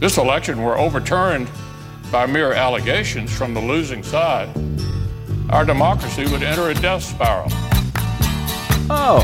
this election were overturned by mere allegations from the losing side, our democracy would enter a death spiral. Oh.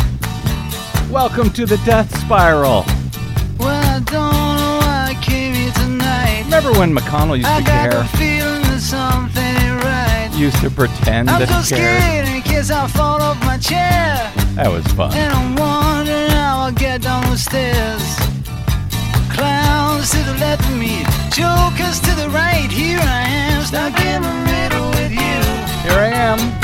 Welcome to the death spiral. Well, I don't know why I came here tonight. Remember when McConnell used to care? I got the feeling that something ain't right. Used to pretend that he cared. I'm so scared in case I fall off my chair. That was fun. And I'm wondering how I'll get down the stairs. Clowns to the left of me, jokers to the right. Here I am, stuck in the middle with you. Here I am.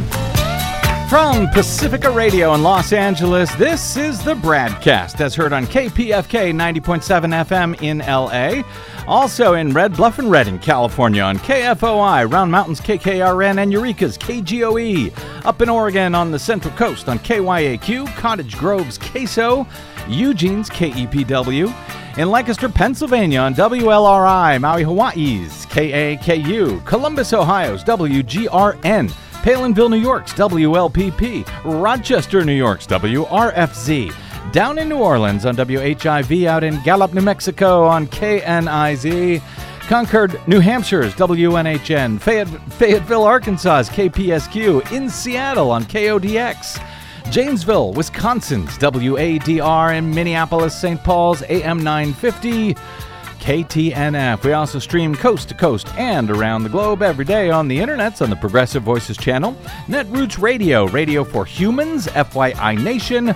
From Pacifica Radio in Los Angeles, this is the BradCast, as heard on KPFK 90.7 FM in LA. Also in Red Bluff and Redding, California on KFOI, Round Mountains KKRN, and Eureka's KGOE. Up in Oregon on the Central Coast on KYAQ, Cottage Grove's KSO, Eugene's KEPW. In Lancaster, Pennsylvania on WLRI, Maui, Hawaii's KAKU, Columbus, Ohio's WGRN, Palinville, New York's WLPP, Rochester, New York's WRFZ, down in New Orleans on WHIV, out in Gallup, New Mexico on KNIZ, Concord, New Hampshire's WNHN, Fayetteville, Arkansas's KPSQ, in Seattle on KODX, Janesville, Wisconsin's WADR, and Minneapolis, St. Paul's AM 950, KTNF. We also stream coast to coast and around the globe every day on the internets on the Progressive Voices channel, Netroots Radio, Radio for Humans, FYI Nation,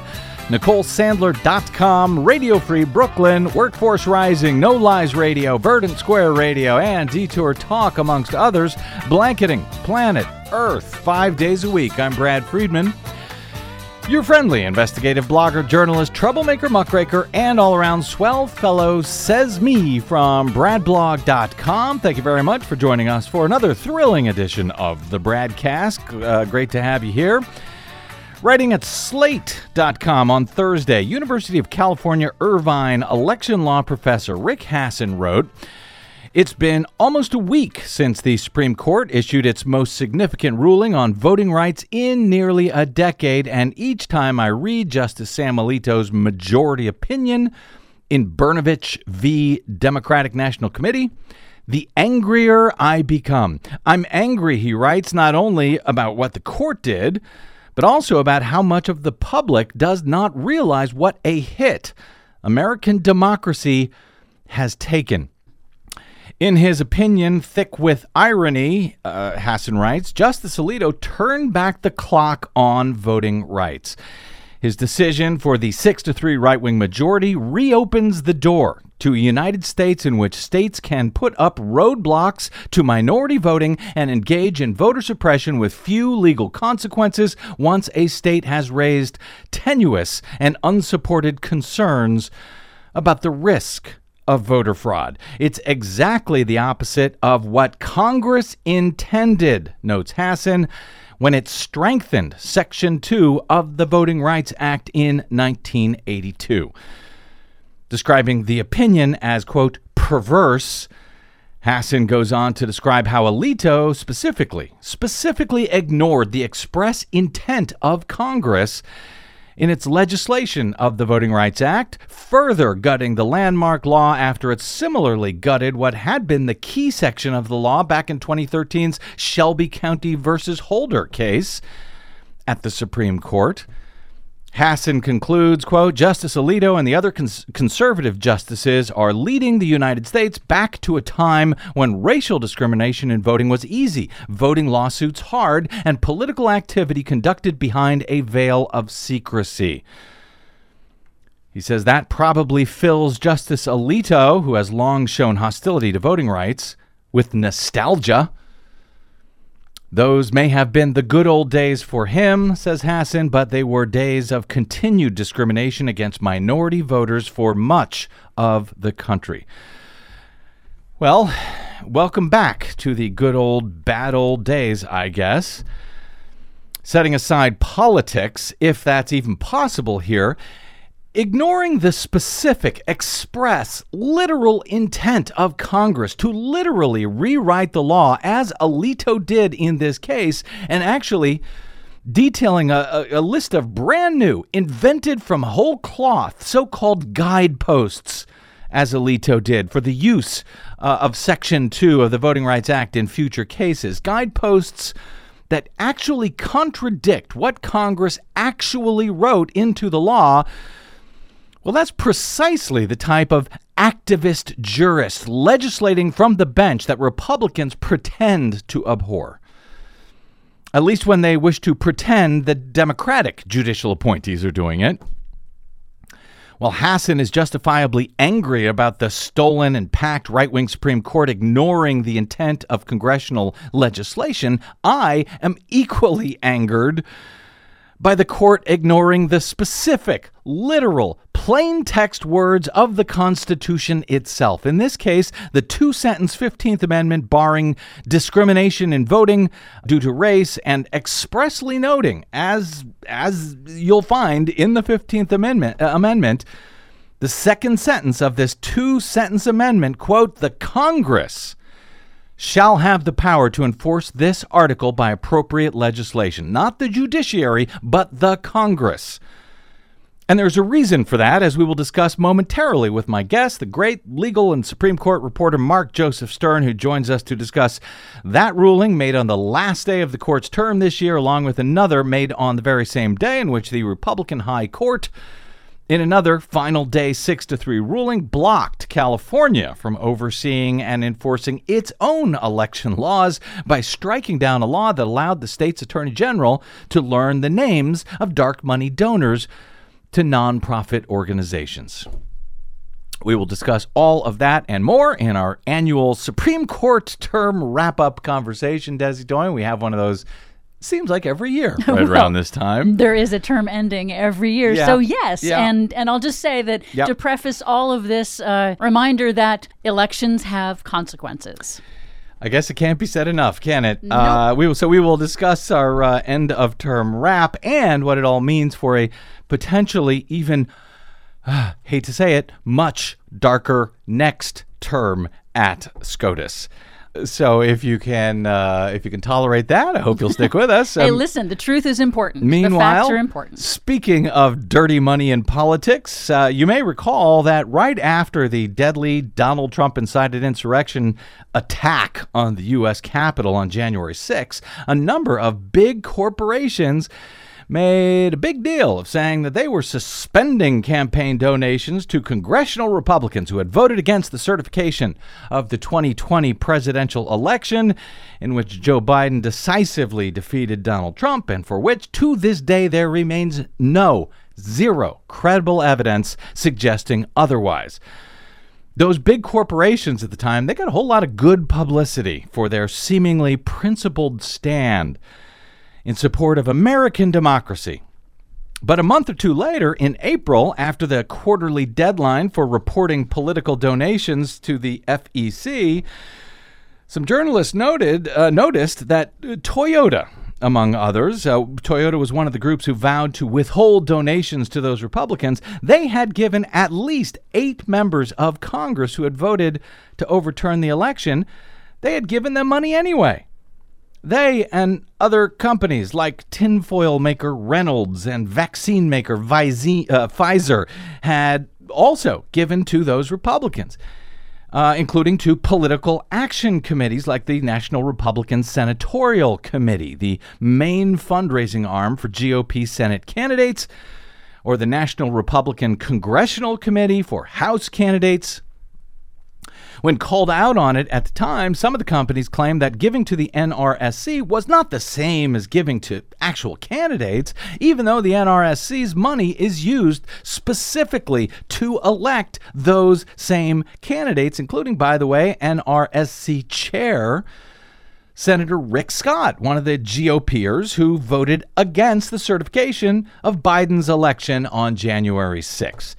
NicoleSandler.com, Radio Free Brooklyn, Workforce Rising, No Lies Radio, Verdant Square Radio, and Detour Talk, amongst others, blanketing planet Earth 5 days a week. I'm Brad Friedman, your friendly investigative blogger, journalist, troublemaker, muckraker, and all-around swell fellow, says me from bradblog.com. Thank you very much for joining us for another thrilling edition of the BradCast. Great to have you here. Writing at slate.com on Thursday, University of California, Irvine election law professor Rick Hasen wrote, "It's been almost a week since the Supreme Court issued its most significant ruling on voting rights in nearly a decade, and each time I read Justice Sam Alito's majority opinion in Brnovich v. Democratic National Committee, the angrier I become. I'm angry," he writes, "not only about what the court did, but also about how much of the public does not realize what a hit American democracy has taken." In his opinion, thick with irony, Hasen writes, Justice Alito turned back the clock on voting rights. His decision for the 6-3 right-wing majority reopens the door to a United States in which states can put up roadblocks to minority voting and engage in voter suppression with few legal consequences once a state has raised tenuous and unsupported concerns about the risk of voter fraud. It's exactly the opposite of what Congress intended, notes Hasen, when it strengthened Section 2 of the Voting Rights Act in 1982. Describing the opinion as, quote, perverse, Hasen goes on to describe how Alito specifically ignored the express intent of Congress in its legislation of the Voting Rights Act, further gutting the landmark law after it similarly gutted what had been the key section of the law back in 2013's Shelby County versus Holder case at the Supreme Court. Hasen concludes, quote, Justice Alito and the other conservative justices are leading the United States back to a time when racial discrimination in voting was easy, voting lawsuits hard, and political activity conducted behind a veil of secrecy. He says that probably fills Justice Alito, who has long shown hostility to voting rights, with nostalgia. Those may have been the good old days for him, says Hasen, but they were days of continued discrimination against minority voters for much of the country. Well, welcome back to the good old, bad old days, I guess. Setting aside politics, if that's even possible here, ignoring the specific, express, literal intent of Congress to literally rewrite the law, as Alito did in this case, and actually detailing a list of brand new, invented from whole cloth, so-called guideposts, as Alito did, for the use of Section 2 of the Voting Rights Act in future cases. Guideposts that actually contradict what Congress actually wrote into the law. Well, that's precisely the type of activist jurist legislating from the bench that Republicans pretend to abhor. At least when they wish to pretend that Democratic judicial appointees are doing it. While Hassan is justifiably angry about the stolen and packed right-wing Supreme Court ignoring the intent of congressional legislation, I am equally angered by the court ignoring the specific, literal, plain text words of the Constitution itself. In this case, the two-sentence 15th Amendment barring discrimination in voting due to race and expressly noting, as you'll find in the 15th Amendment, the second sentence of this two-sentence amendment, quote, "The Congress shall have the power to enforce this article by appropriate legislation." Not the judiciary, but the Congress. And there's a reason for that, as we will discuss momentarily with my guest, the great legal and Supreme Court reporter Mark Joseph Stern, who joins us to discuss that ruling made on the last day of the court's term this year, along with another made on the very same day in which the Republican High Court, in another final day 6-3 ruling, blocked California from overseeing and enforcing its own election laws by striking down a law that allowed the state's attorney general to learn the names of dark money donors to nonprofit organizations. We will discuss all of that and more in our annual Supreme Court term wrap-up conversation, Desi Doyen. We have one of those, seems like every year, right around this time. There is a term ending every year. Yeah. So yes, Yeah. and I'll just say that to preface all of this, reminder that elections have consequences. I guess it can't be said enough, can it? Nope. We will discuss our end of term wrap and what it all means for a potentially even, hate to say it, much darker next term at SCOTUS. So if you can tolerate that, I hope you'll stick with us. Hey, listen, the truth is important. Meanwhile, the facts are important. Speaking of dirty money in politics, you may recall that right after the deadly Donald Trump-incited insurrection attack on the U.S. Capitol on January 6, a number of big corporations made a big deal of saying that they were suspending campaign donations to congressional Republicans who had voted against the certification of the 2020 presidential election, in which Joe Biden decisively defeated Donald Trump, and for which, to this day, there remains zero credible evidence suggesting otherwise. Those big corporations at the time, they got a whole lot of good publicity for their seemingly principled stand in support of American democracy. But a month or two later, in April, after the quarterly deadline for reporting political donations to the FEC, some journalists noticed that Toyota, among others, Toyota was one of the groups who vowed to withhold donations to those Republicans. They had given at least 8 members of Congress who had voted to overturn the election, they had given them money anyway. They and other companies like tinfoil maker Reynolds and vaccine maker Pfizer had also given to those Republicans, including to political action committees like the National Republican Senatorial Committee, the main fundraising arm for GOP Senate candidates, or the National Republican Congressional Committee for House candidates. When called out on it at the time, some of the companies claimed that giving to the NRSC was not the same as giving to actual candidates, even though the NRSC's money is used specifically to elect those same candidates, including, by the way, NRSC Chair Senator Rick Scott, one of the GOPers who voted against the certification of Biden's election on January 6th.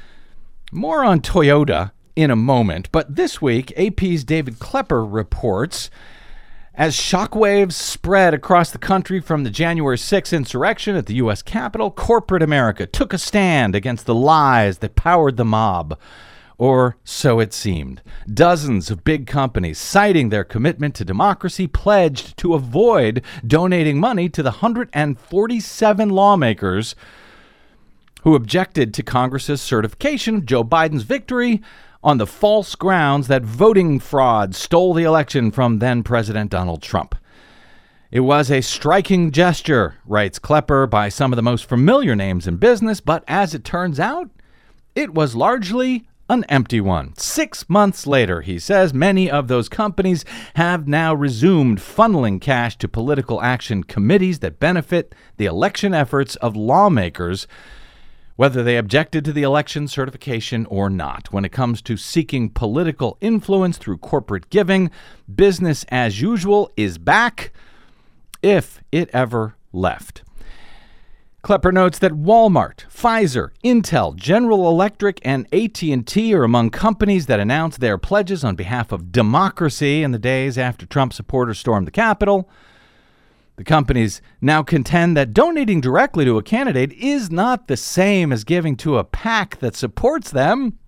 More on Toyota in a moment, but this week, AP's David Klepper reports, as shockwaves spread across the country from the January 6th insurrection at the U.S. Capitol, corporate America took a stand against the lies that powered the mob. Or so it seemed. Dozens of big companies, citing their commitment to democracy, pledged to avoid donating money to the 147 lawmakers who objected to Congress's certification of Joe Biden's victory on the false grounds that voting fraud stole the election from then-President Donald Trump. It was a striking gesture, writes Klepper, by some of the most familiar names in business, but as it turns out, it was largely an empty one. 6 months later, he says, many of those companies have now resumed funneling cash to political action committees that benefit the election efforts of lawmakers, whether they objected to the election certification or not. When it comes to seeking political influence through corporate giving, business as usual is back, if it ever left. Klepper notes that Walmart, Pfizer, Intel, General Electric, and AT&T are among companies that announced their pledges on behalf of democracy in the days after Trump supporters stormed the Capitol. The companies now contend that donating directly to a candidate is not the same as giving to a PAC that supports them.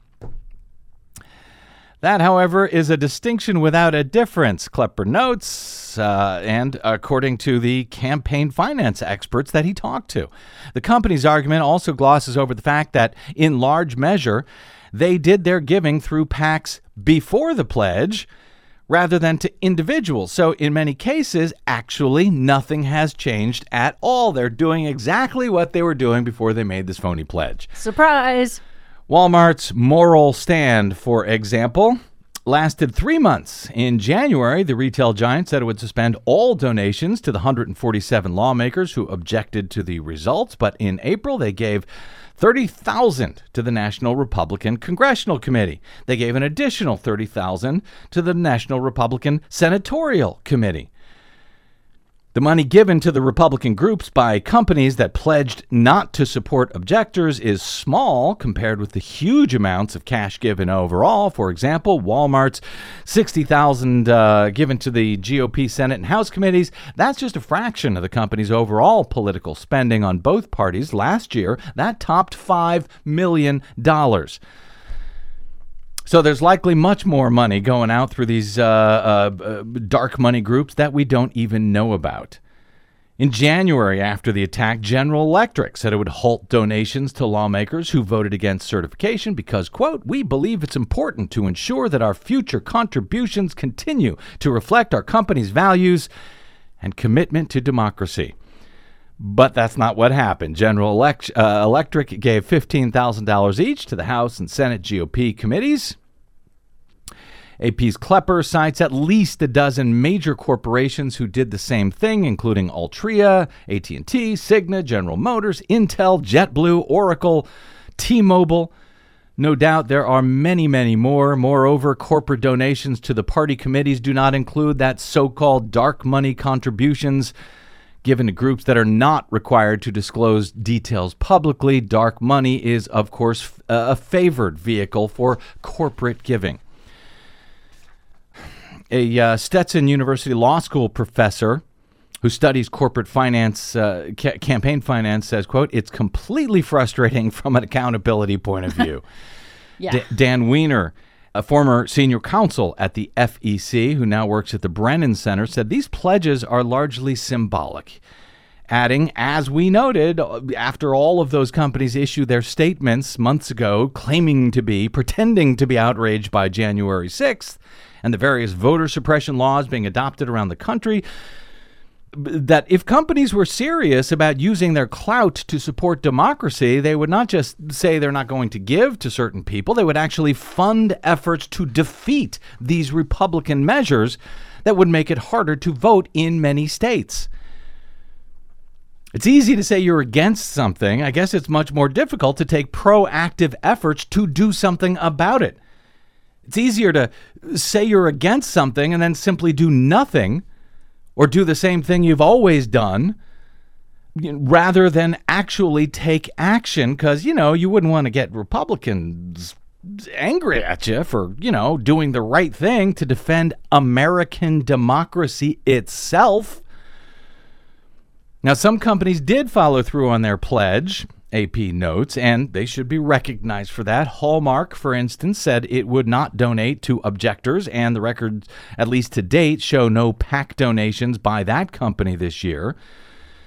That, however, is a distinction without a difference, Klepper notes, and according to the campaign finance experts that he talked to. The company's argument also glosses over the fact that, in large measure, they did their giving through PACs before the pledge, rather than to individuals. So in many cases, actually, nothing has changed at all. They're doing exactly what they were doing before they made this phony pledge. Surprise! Walmart's moral stand, for example, lasted 3 months. In January, the retail giant said it would suspend all donations to the 147 lawmakers who objected to the results. But in April, they gave $30,000 to the National Republican Congressional Committee. They gave an additional $30,000 to the National Republican Senatorial Committee. The money given to the Republican groups by companies that pledged not to support objectors is small compared with the huge amounts of cash given overall. For example, Walmart's $60,000 given to the GOP Senate and House committees, that's just a fraction of the company's overall political spending on both parties. Last year, that topped $5 million. So there's likely much more money going out through these dark money groups that we don't even know about. In January, after the attack, General Electric said it would halt donations to lawmakers who voted against certification because, quote, we believe it's important to ensure that our future contributions continue to reflect our company's values and commitment to democracy. But that's not what happened. General Electric gave $15,000 each to the House and Senate GOP committees. AP's Klepper cites at least a dozen major corporations who did the same thing, including Altria, AT&T, Cigna, General Motors, Intel, JetBlue, Oracle, T-Mobile. No doubt there are many, many more. Moreover, corporate donations to the party committees do not include that so-called dark money contributions given to groups that are not required to disclose details publicly. Dark money is, of course, a favored vehicle for corporate giving. A Stetson University Law School professor who studies corporate finance, campaign finance, says, quote, it's completely frustrating from an accountability point of view. Yeah. Dan Weiner, a former senior counsel at the FEC, who now works at the Brennan Center, said these pledges are largely symbolic. Adding, as we noted, after all of those companies issued their statements months ago pretending to be outraged by January 6th and the various voter suppression laws being adopted around the country, that if companies were serious about using their clout to support democracy, they would not just say they're not going to give to certain people. They would actually fund efforts to defeat these Republican measures that would make it harder to vote in many states. It's easy to say you're against something. I guess it's much more difficult to take proactive efforts to do something about it. It's easier to say you're against something and then simply do nothing or do the same thing you've always done rather than actually take action because, you wouldn't want to get Republicans angry at you for, doing the right thing to defend American democracy itself. Now, some companies did follow through on their pledge, AP notes, and they should be recognized for that. Hallmark, for instance, said it would not donate to objectors, and the records, at least to date, show no PAC donations by that company this year.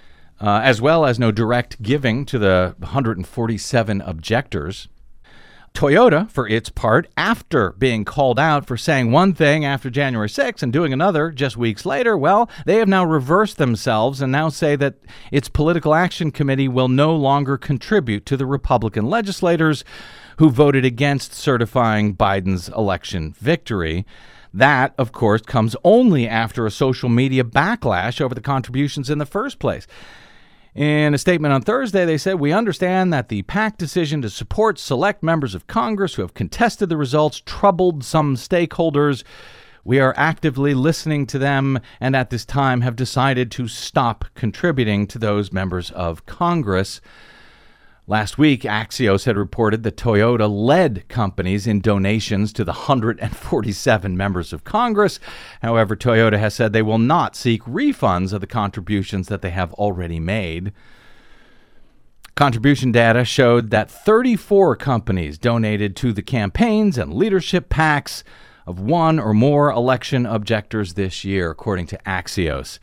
as well as no direct giving to the 147 objectors. Toyota, for its part, after being called out for saying one thing after January 6th and doing another just weeks later, well, they have now reversed themselves and now say that its political action committee will no longer contribute to the Republican legislators who voted against certifying Biden's election victory. That, of course, comes only after a social media backlash over the contributions in the first place. In a statement on Thursday, they said, "We understand that the PAC decision to support select members of Congress who have contested the results troubled some stakeholders. We are actively listening to them and at this time have decided to stop contributing to those members of Congress." Last week, Axios had reported that Toyota led companies in donations to the 147 members of Congress. However, Toyota has said they will not seek refunds of the contributions that they have already made. Contribution data showed that 34 companies donated to the campaigns and leadership PACs of one or more election objectors this year, according to Axios.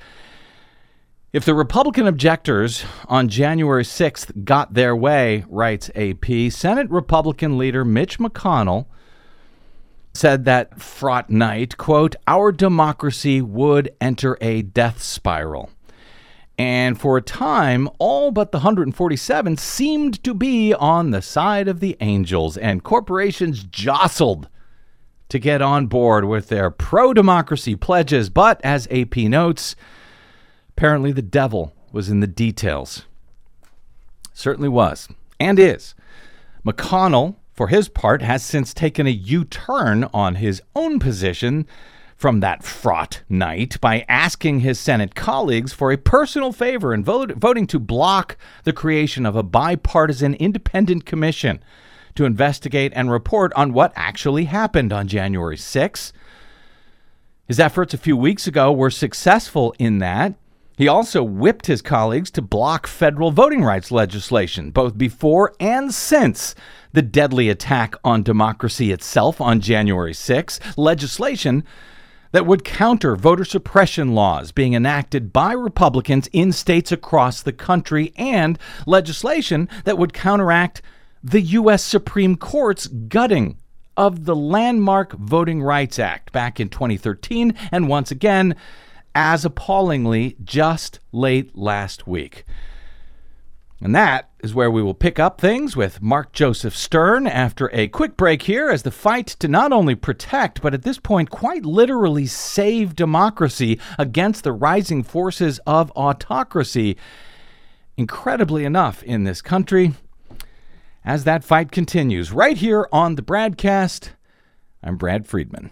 If the Republican objectors on January 6th got their way, writes AP, Senate Republican leader Mitch McConnell said that fraught night, quote, "Our democracy would enter a death spiral." And for a time, all but the 147 seemed to be on the side of the angels, and corporations jostled to get on board with their pro-democracy pledges. But as AP notes, apparently the devil was in the details. Certainly was, and is. McConnell, for his part, has since taken a U-turn on his own position from that fraught night by asking his Senate colleagues for a personal favor in voting to block the creation of a bipartisan independent commission to investigate and report on what actually happened on January 6th. His efforts a few weeks ago were successful in that. He also whipped his colleagues to block federal voting rights legislation, both before and since the deadly attack on democracy itself on January 6th, legislation that would counter voter suppression laws being enacted by Republicans in states across the country, and legislation that would counteract the U.S. Supreme Court's gutting of the landmark Voting Rights Act back in 2013, and once again, as appallingly just late last week. And that is where we will pick up things with Mark Joseph Stern after a quick break here, as the fight to not only protect, but at this point quite literally save democracy against the rising forces of autocracy, incredibly enough, in this country. As that fight continues right here on the Bradcast, I'm Brad Friedman.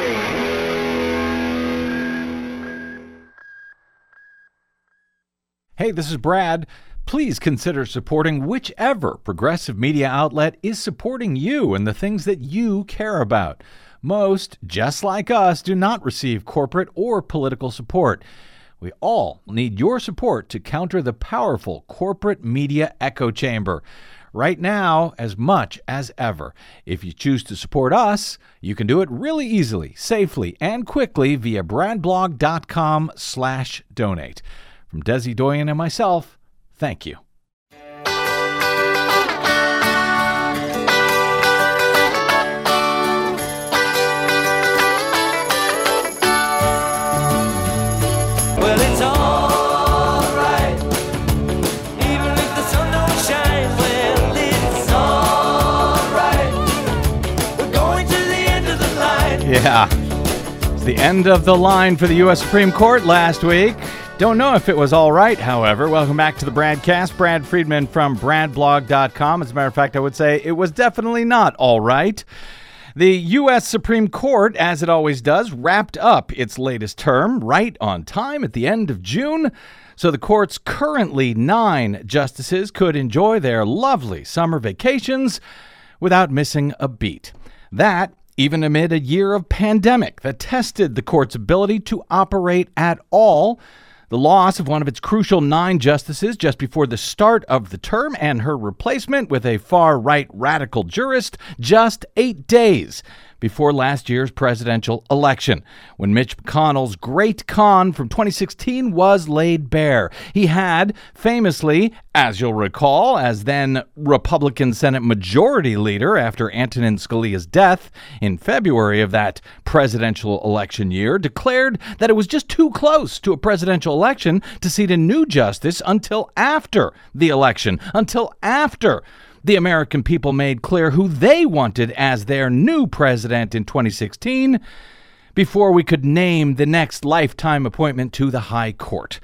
Hey, this is Brad. Please consider supporting whichever progressive media outlet is supporting you and the things that you care about. Most, just like us, do not receive corporate or political support. We all need your support to counter the powerful corporate media echo chamber. Right now, as much as ever. If you choose to support us, you can do it really easily, safely, and quickly via bradblog.com/donate. From Desi Doyen and myself, thank you. Well, it's all right, even if the sun don't shine. Well, it's all right. We're going to the end of the line. Yeah, it's the end of the line for the U.S. Supreme Court last week. Don't know if it was all right, however. Welcome back to the Bradcast. Brad Friedman from bradblog.com. As a matter of fact, I would say it was definitely not all right. The U.S. Supreme Court, as it always does, wrapped up its latest term right on time at the end of June. So the court's currently 9 justices could enjoy their lovely summer vacations without missing a beat. That, even amid a year of pandemic that tested the court's ability to operate at all. The loss of one of its crucial 9 justices just before the start of the term and her replacement with a far-right radical jurist just 8 days before last year's presidential election, when Mitch McConnell's great con from 2016 was laid bare. He had, famously, as you'll recall, as then Republican Senate Majority Leader after Antonin Scalia's death in February of that presidential election year, declared that it was just too close to a presidential election to seat a new justice until after the election, until after the American people made clear who they wanted as their new president in 2016 before we could name the next lifetime appointment to the High Court.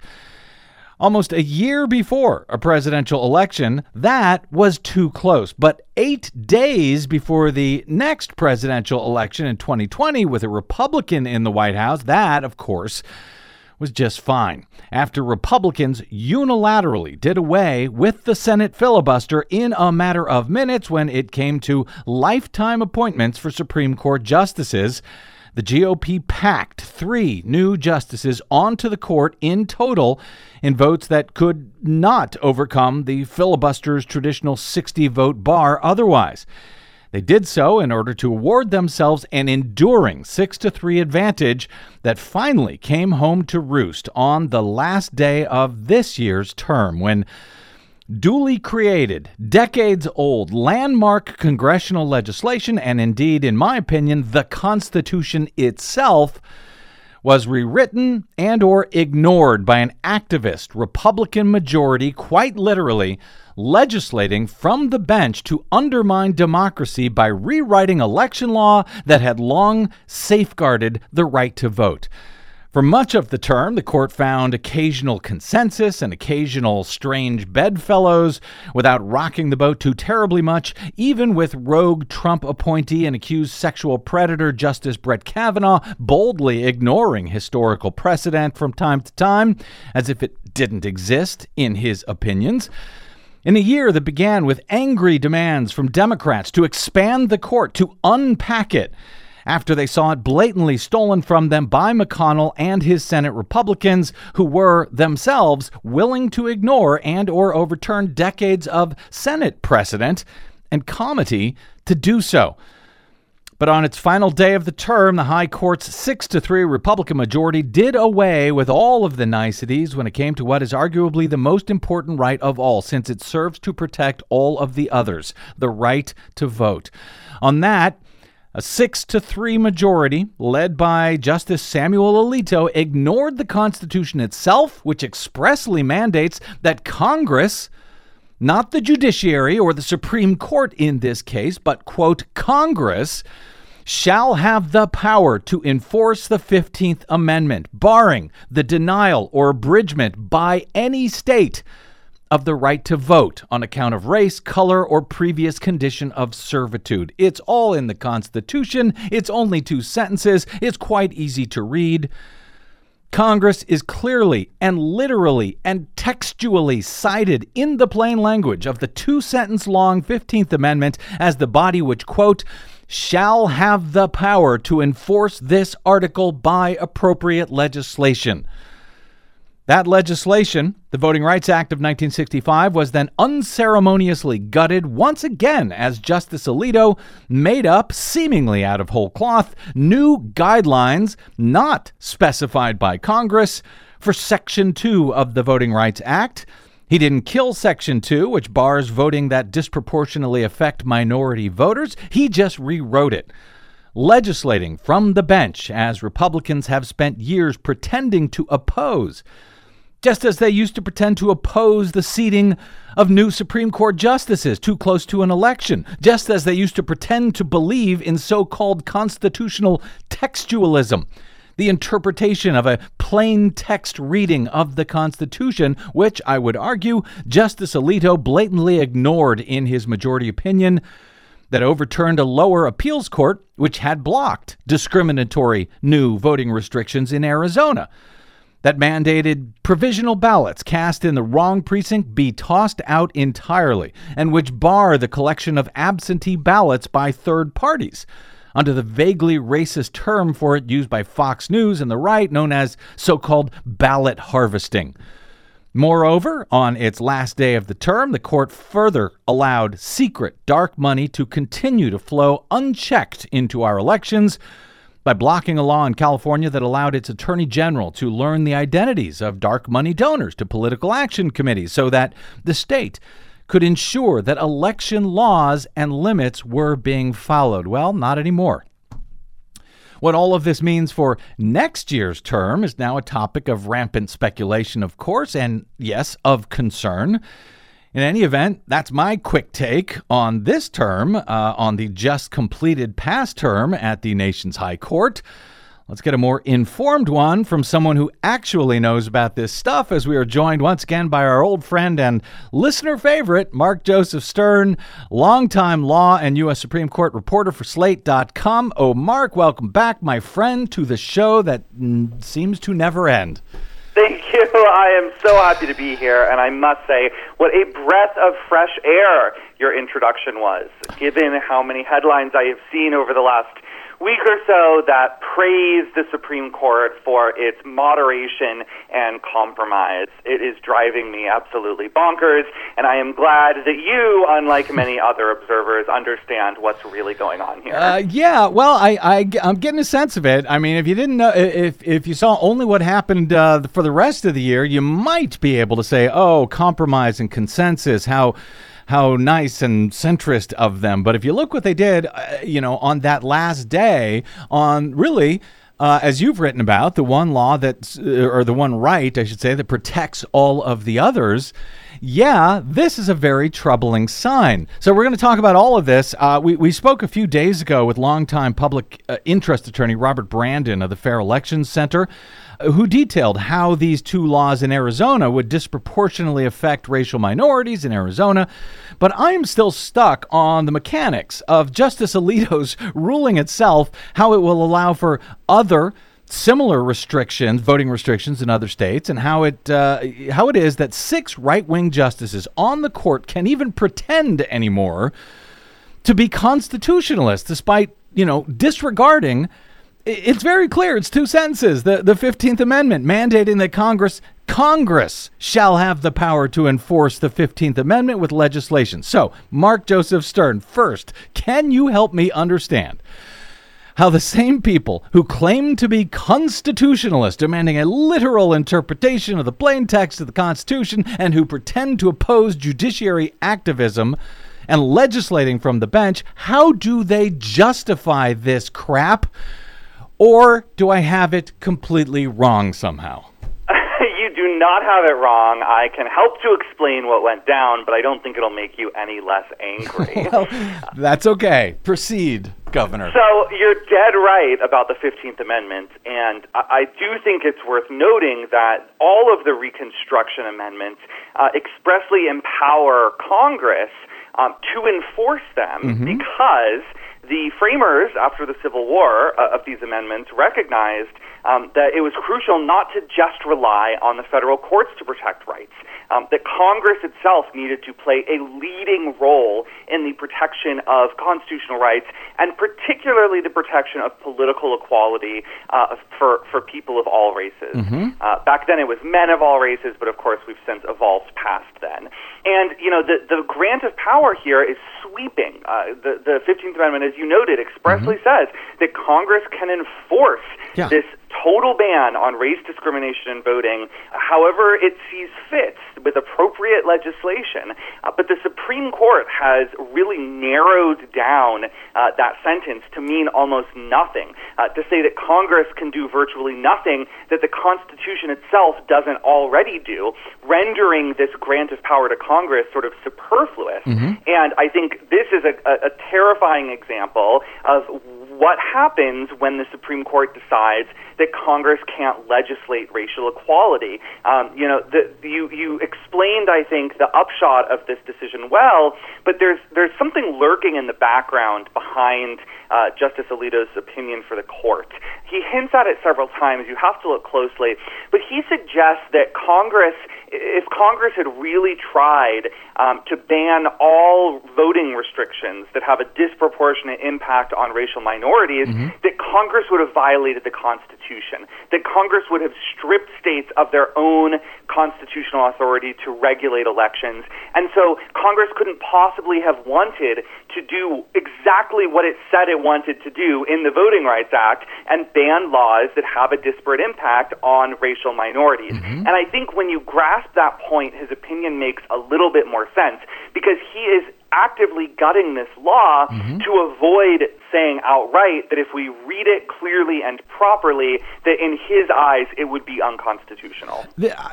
Almost a year before a presidential election, that was too close. But 8 days before the next presidential election in 2020 with a Republican in the White House, that, of course, was just fine, after Republicans unilaterally did away with the Senate filibuster in a matter of minutes when it came to lifetime appointments for Supreme Court justices. The GOP packed 3 new justices onto the court in total in votes that could not overcome the filibuster's traditional 60-vote bar otherwise. They did so in order to award themselves an enduring 6-3 advantage that finally came home to roost on the last day of this year's term, when duly created, decades-old, landmark congressional legislation, and indeed, in my opinion, the Constitution itself, was rewritten and or ignored by an activist Republican majority, quite literally legislating from the bench to undermine democracy by rewriting election law that had long safeguarded the right to vote. For much of the term, the court found occasional consensus and occasional strange bedfellows without rocking the boat too terribly much, even with rogue Trump appointee and accused sexual predator Justice Brett Kavanaugh boldly ignoring historical precedent from time to time, as if it didn't exist in his opinions. In a year that began with angry demands from Democrats to expand the court, to unpack it, after they saw it blatantly stolen from them by McConnell and his Senate Republicans, who were themselves willing to ignore and or overturn decades of Senate precedent and comity to do so. But on its final day of the term, the High Court's 6-3 Republican majority did away with all of the niceties when it came to what is arguably the most important right of all, since it serves to protect all of the others, the right to vote. On that, a 6-3 majority, led by Justice Samuel Alito, ignored the Constitution itself, which expressly mandates that Congress, not the judiciary or the Supreme Court in this case, but, quote, Congress shall have the power to enforce the 15th Amendment, barring the denial or abridgment by any state of the right to vote on account of race, color, or previous condition of servitude. It's all in the Constitution. It's only 2 sentences. It's quite easy to read. Congress is clearly and literally and textually cited in the plain language of the 2-sentence-long 15th Amendment as the body which, quote, shall have the power to enforce this article by appropriate legislation. That legislation, the Voting Rights Act of 1965, was then unceremoniously gutted once again as Justice Alito made up, seemingly out of whole cloth, new guidelines not specified by Congress for Section 2 of the Voting Rights Act. He didn't kill Section 2, which bars voting that disproportionately affect minority voters. He just rewrote it, legislating from the bench as Republicans have spent years pretending to oppose, just as they used to pretend to oppose the seating of new Supreme Court justices too close to an election, just as they used to pretend to believe in so-called constitutional textualism, the interpretation of a plain text reading of the Constitution, which, I would argue, Justice Alito blatantly ignored in his majority opinion that overturned a lower appeals court which had blocked discriminatory new voting restrictions in Arizona, that mandated provisional ballots cast in the wrong precinct be tossed out entirely, and which bar the collection of absentee ballots by third parties, under the vaguely racist term for it used by Fox News and the right, known as so-called ballot harvesting. Moreover, on its last day of the term, the court further allowed secret dark money to continue to flow unchecked into our elections by blocking a law in California that allowed its attorney general to learn the identities of dark money donors to political action committees so that the state could ensure that election laws and limits were being followed. Well, not anymore. What all of this means for next year's term is now a topic of rampant speculation, of course, and yes, of concern. In any event, that's my quick take on this term, on the just completed past term at the nation's high court. Let's get a more informed one from someone who actually knows about this stuff, as we are joined once again by our old friend and listener favorite, Mark Joseph Stern, longtime law and U.S. Supreme Court reporter for Slate.com. Oh, Mark, welcome back, my friend, to the show that seems to never end. Thank you. I am so happy to be here, and I must say, what a breath of fresh air your introduction was, given how many headlines I have seen over the last week or so that praise the Supreme Court for its moderation and compromise. It is driving me absolutely bonkers, and I am glad that you, unlike many other observers, understand what's really going on here. Yeah, well, I'm getting a sense of it. I mean, if you didn't know, if you saw only what happened for the rest of the year, you might be able to say, oh, compromise and consensus, how nice and centrist of them. But if you look what they did, on that last day, on really, as you've written about, the one law or the one right, I should say, that protects all of the others. Yeah, this is a very troubling sign. So we're going to talk about all of this. We spoke a few days ago with longtime public interest attorney Robert Brandon of the Fair Elections Center, who detailed how these two laws in Arizona would disproportionately affect racial minorities in Arizona. But I'm still stuck on the mechanics of Justice Alito's ruling itself, how it will allow for other similar restrictions, voting restrictions in other states, and how it is that 6 right-wing justices on the court can even pretend anymore to be constitutionalists, despite, disregarding. It's very clear. It's 2 sentences. The 15th Amendment mandating that Congress shall have the power to enforce the 15th Amendment with legislation. So, Mark Joseph Stern, first, can you help me understand how the same people who claim to be constitutionalists, demanding a literal interpretation of the plain text of the Constitution, and who pretend to oppose judiciary activism and legislating from the bench, how do they justify this crap? Or do I have it completely wrong somehow? You do not have it wrong. I can help to explain what went down, but I don't think it'll make you any less angry. Well, that's okay. Proceed, Governor. So you're dead right about the 15th Amendment, and I do think it's worth noting that all of the Reconstruction Amendments expressly empower Congress to enforce them because the framers, after the Civil War, of these amendments recognized that it was crucial not to just rely on the federal courts to protect rights, that Congress itself needed to play a leading role in the protection of constitutional rights, and particularly the protection of political equality for people of all races. Back then it was men of all races, but of course we've since evolved past then. And, the grant of power here is sweeping. The 15th Amendment, as you noted, expressly says that Congress can enforce this total ban on race discrimination in voting however it sees fit with appropriate legislation. But the Supreme Court has really narrowed down that sentence to mean almost nothing, to say that Congress can do virtually nothing that the Constitution itself doesn't already do, rendering this grant of power to Congress sort of superfluous. And I think this is a terrifying example of what happens when the Supreme Court decides that Congress can't legislate racial equality. You explained, I think, the upshot of this decision well, but there's something lurking in the background behind Justice Alito's opinion for the court. He hints at it several times. You have to look closely. But he suggests that if Congress had really tried to ban all voting restrictions that have a disproportionate impact on racial minorities, that Congress would have violated the Constitution. Constitution, that Congress would have stripped states of their own constitutional authority to regulate elections. And so Congress couldn't possibly have wanted to do exactly what it said it wanted to do in the Voting Rights Act and ban laws that have a disparate impact on racial minorities. And I think when you grasp that point, his opinion makes a little bit more sense, because he is actively gutting this law to avoid saying outright that if we read it clearly and properly, that in his eyes it would be unconstitutional.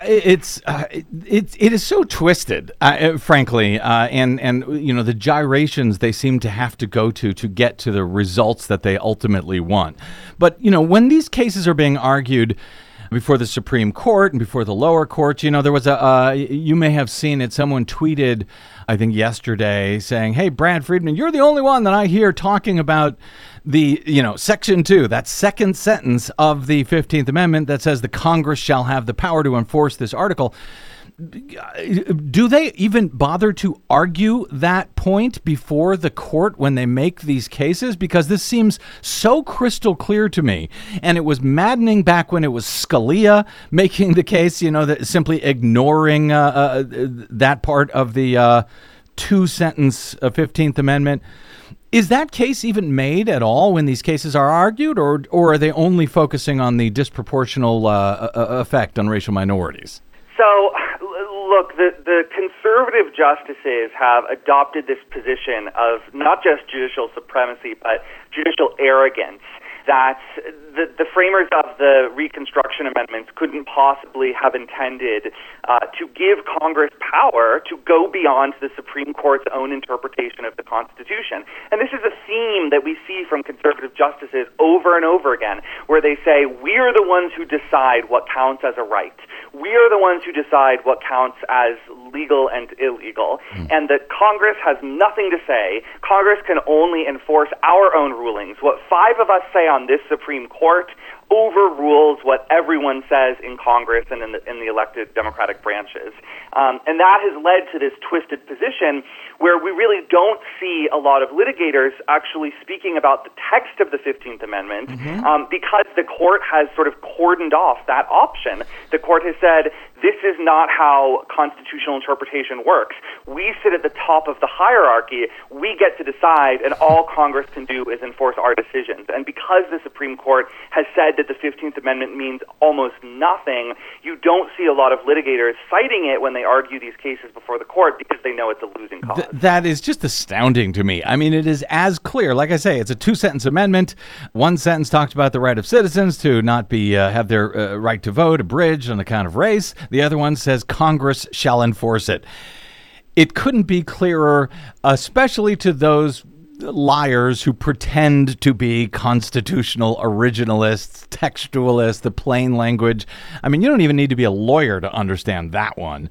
It is so twisted, frankly, and you know, the gyrations they seem to have to go to get to the results that they ultimately want. But you know, when these cases are being argued before the Supreme Court and before the lower courts, you know, there was you may have seen it, someone tweeted, I think yesterday, saying, hey, Brad Friedman, you're the only one that I hear talking about the, you know, Section 2, that second sentence of the 15th Amendment that says the Congress shall have the power to enforce this article. Do they even bother to argue that point before the court when they make these cases? Because this seems so crystal clear to me. And it was maddening back when it was Scalia making the case, you know, that simply ignoring that part of the two-sentence 15th Amendment. Is that case even made at all when these cases are argued, or are they only focusing on the disproportional effect on racial minorities? So, look, the conservative justices have adopted this position of not just judicial supremacy, but judicial arrogance, that the framers of the Reconstruction Amendments couldn't possibly have intended to give Congress power to go beyond the Supreme Court's own interpretation of the Constitution. And this is a theme that we see from conservative justices over and over again, where they say, we're the ones who decide what counts as a right. We are the ones who decide what counts as legal and illegal, and that Congress has nothing to say. Congress can only enforce our own rulings. What 5 of us say on this Supreme Court overrules what everyone says in Congress and in the elected Democratic branches. And that has led to this twisted position where we really don't see a lot of litigators actually speaking about the text of the 15th Amendment because the court has sort of cordoned off that option. The court has said, this is not how constitutional interpretation works. We sit at the top of the hierarchy. We get to decide, and all Congress can do is enforce our decisions. And because the Supreme Court has said that the 15th Amendment means almost nothing, you don't see a lot of litigators citing it when they argue these cases before the court because they know it's a losing cause. That is just astounding to me. I mean, it is as clear. Like I say, it's a 2-sentence amendment. One sentence talks about the right of citizens to not be have their right to vote abridged on account of race. The other one says Congress shall enforce it. It couldn't be clearer, especially to those liars who pretend to be constitutional originalists, textualists, the plain language. I mean, you don't even need to be a lawyer to understand that one.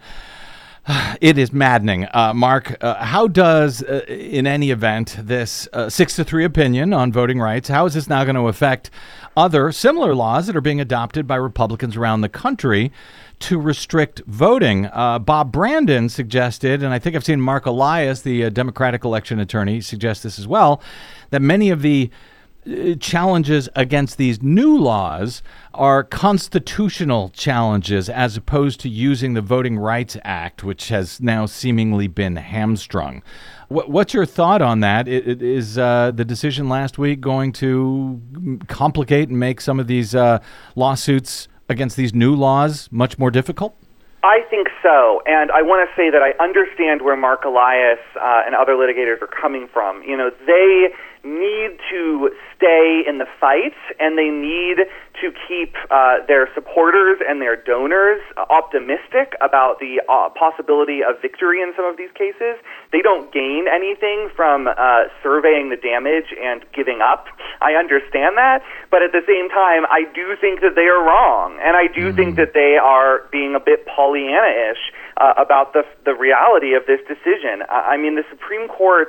It is maddening. Mark, how does, in any event, this 6-3 opinion on voting rights, how is this now going to affect other similar laws that are being adopted by Republicans around the country to restrict voting? Bob Brandon suggested, and I think I've seen Mark Elias, the Democratic election attorney, suggest this as well, that many of the challenges against these new laws are constitutional challenges as opposed to using the Voting Rights Act, which has now seemingly been hamstrung. What's your thought on that? Is the decision last week going to complicate and make some of these lawsuits against these new laws much more difficult? I think so, and I want to say that I understand where Mark Elias and other litigators are coming from. You know, they need to stay in the fight, and they need to keep their supporters and their donors optimistic about the possibility of victory in some of these cases. They don't gain anything from surveying the damage and giving up. I understand that, but at the same time, I do think that they are wrong, and I do think that they are being a bit Pollyanna-ish about the reality of this decision. I mean, the Supreme Court's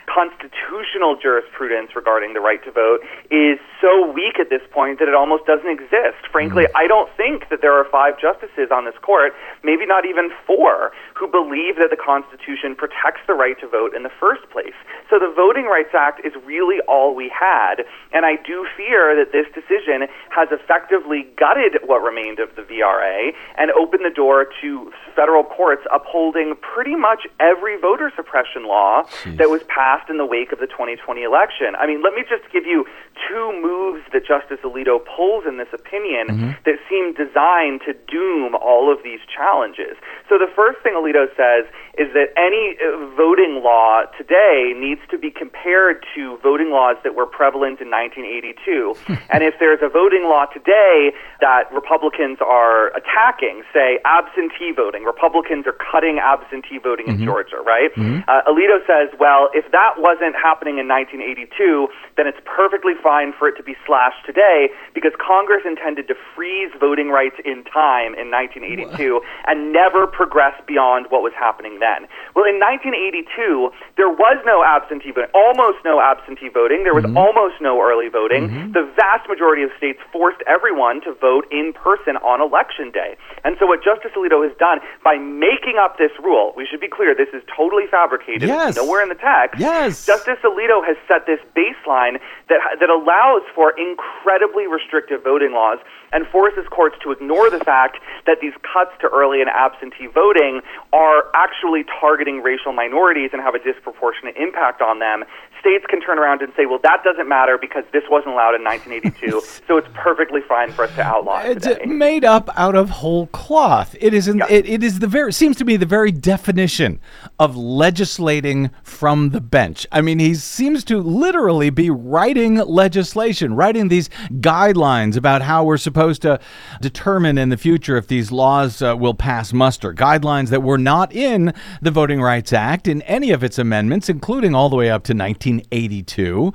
constitutional jurisprudence regarding the right to vote is so weak at this point that it almost doesn't exist. Frankly, I don't think that there are 5 justices on this court, maybe not even 4, who believe that the Constitution protects the right to vote in the first place. So the Voting Rights Act is really all we had, and I do fear that this decision has effectively gutted what remained of the VRA and opened the door to federal courts upholding pretty much every voter suppression law that was passed in the wake of the 2020 election. I mean, let me just give you 2 moves that Justice Alito pulls in this opinion that seem designed to doom all of these challenges. So the first thing Alito says is that any voting law today needs to be compared to voting laws that were prevalent in 1982. And if there's a voting law today that Republicans are attacking, say absentee voting, Republicans are cutting absentee voting in Georgia, right? Alito says, well, if that wasn't happening in 1982, then it's perfectly fine for it to be slashed today because Congress intended to freeze voting rights in time in 1982 and never progress beyond what was happening then. Well, in 1982, there was no absentee voting, almost no absentee voting. There was almost no early voting. The vast majority of states forced everyone to vote in person on Election Day. And so what Justice Alito has done by making up this rule, we should be clear, this is totally fabricated. It's nowhere in the text. Justice Alito has set this baseline that allows for incredibly restrictive voting laws and forces courts to ignore the fact that these cuts to early and absentee voting are actually targeting racial minorities and have a disproportionate impact on them. States can turn around and say, well, that doesn't matter because this wasn't allowed in 1982, so it's perfectly fine for us to outlaw it today. It's made up out of whole cloth. It is seems to be the very definition of legislating from the bench. I mean, he seems to literally be writing legislation, writing these guidelines about how we're supposed to determine in the future if these laws will pass muster. Guidelines that were not in the Voting Rights Act in any of its amendments, including all the way up to 1982.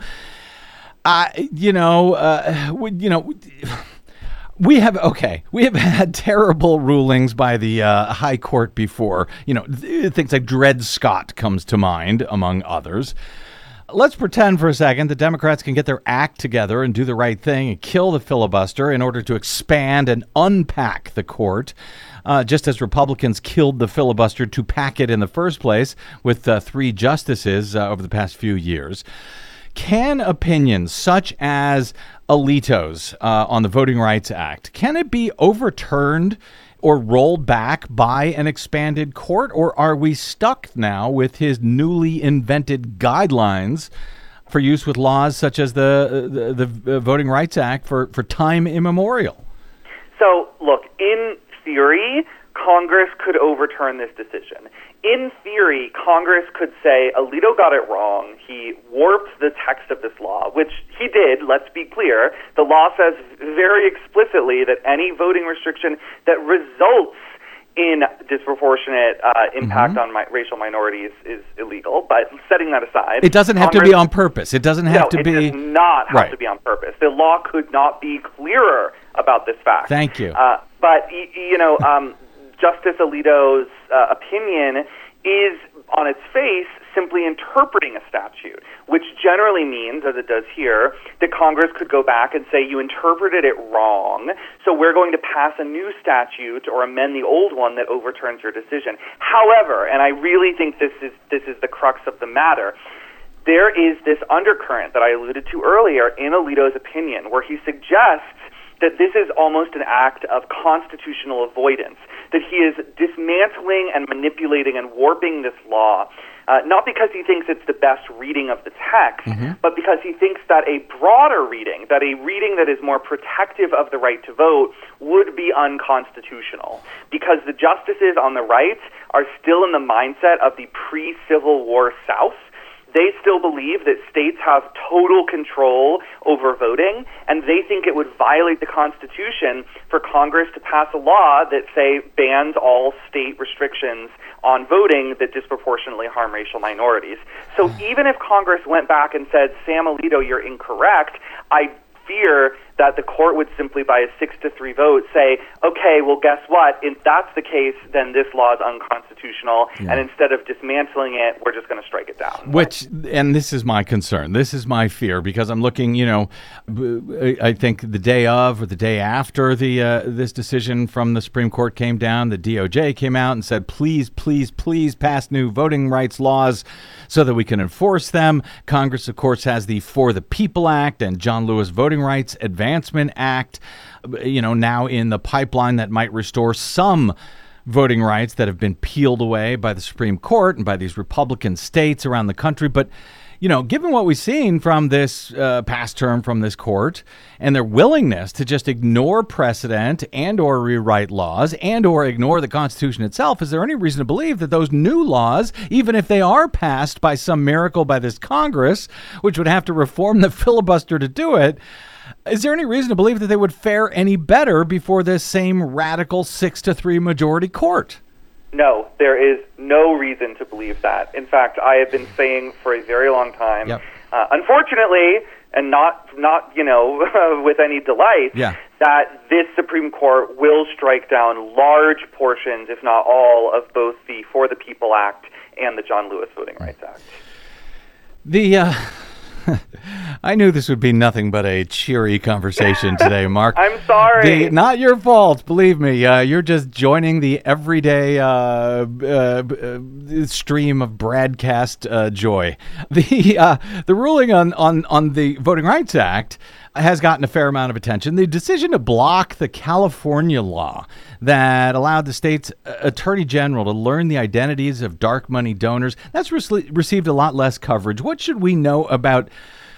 We have had terrible rulings by the High Court before. Things like Dred Scott comes to mind, among others. Let's pretend for a second that Democrats can get their act together and do the right thing and kill the filibuster in order to expand and unpack the court, just as Republicans killed the filibuster to pack it in the first place with 3 justices over the past few years. Can opinions such as Alito's on the Voting Rights Act, can it be overturned or rolled back by an expanded court, or are we stuck now with his newly invented guidelines for use with laws such as the Voting Rights Act for time immemorial? So, look, in theory, Congress could overturn this decision. In theory, Congress could say, Alito got it wrong. He warped the text of this law, which he did, let's be clear. The law says very explicitly that any voting restriction that results in disproportionate impact on racial minorities is illegal. But setting that aside, it doesn't have to be on purpose. It doesn't have to be. It does not have to be on purpose. The law could not be clearer about this fact. Thank you. But Justice Alito's opinion is, on its face, simply interpreting a statute, which generally means, as it does here, that Congress could go back and say, you interpreted it wrong, so we're going to pass a new statute or amend the old one that overturns your decision. However, and I really think this is the crux of the matter, there is this undercurrent that I alluded to earlier in Alito's opinion, where he suggests that this is almost an act of constitutional avoidance, that he is dismantling and manipulating and warping this law, not because he thinks it's the best reading of the text, but because he thinks that a broader reading, that a reading that is more protective of the right to vote, would be unconstitutional. Because the justices on the right are still in the mindset of the pre-Civil War South. They still believe that states have total control over voting, and they think it would violate the Constitution for Congress to pass a law that, say, bans all state restrictions on voting that disproportionately harm racial minorities. So even if Congress went back and said, Sam Alito, you're incorrect, I fear that the court would simply, by a 6-3 vote, say, okay, well, guess what? If that's the case, then this law is unconstitutional, and instead of dismantling it, we're just going to strike it down. And this is my concern. This is my fear, because I'm looking, I think the day of or the day after this decision from the Supreme Court came down, the DOJ came out and said, please, please, please pass new voting rights laws so that we can enforce them. Congress, of course, has the For the People Act and John Lewis Voting Rights Advancement Act, now in the pipeline that might restore some voting rights that have been peeled away by the Supreme Court and by these Republican states around the country. But, given what we've seen from this past term from this court and their willingness to just ignore precedent and or rewrite laws and or ignore the Constitution itself, is there any reason to believe that those new laws, even if they are passed by some miracle by this Congress, which would have to reform the filibuster to do it, is there any reason to believe that they would fare any better before this same radical 6-3 majority court? No, there is no reason to believe that. In fact, I have been saying for a very long time, unfortunately, and not with any delight, that this Supreme Court will strike down large portions, if not all, of both the For the People Act and the John Lewis Voting Rights Act. I knew this would be nothing but a cheery conversation today, Mark. I'm sorry. Not your fault, believe me. You're just joining the everyday stream of broadcast joy. The ruling on the Voting Rights Act has gotten a fair amount of attention. The decision to block the California law that allowed the state's attorney general to learn the identities of dark money donors, that's received a lot less coverage. What should we know about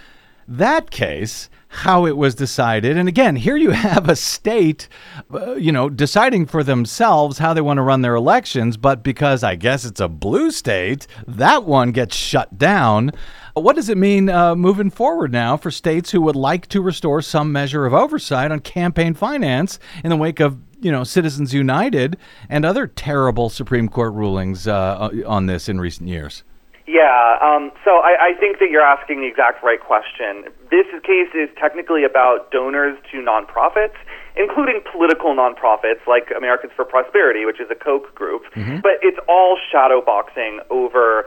that case, how it was decided? And again, here you have a state, deciding for themselves how they want to run their elections, but because I guess it's a blue state, that one gets shut down. What does it mean moving forward now for states who would like to restore some measure of oversight on campaign finance in the wake of, Citizens United and other terrible Supreme Court rulings on this in recent years? Yeah, so I think that you're asking the exact right question. This case is technically about donors to nonprofits, including political nonprofits like Americans for Prosperity, which is a Koch group. But it's all shadowboxing over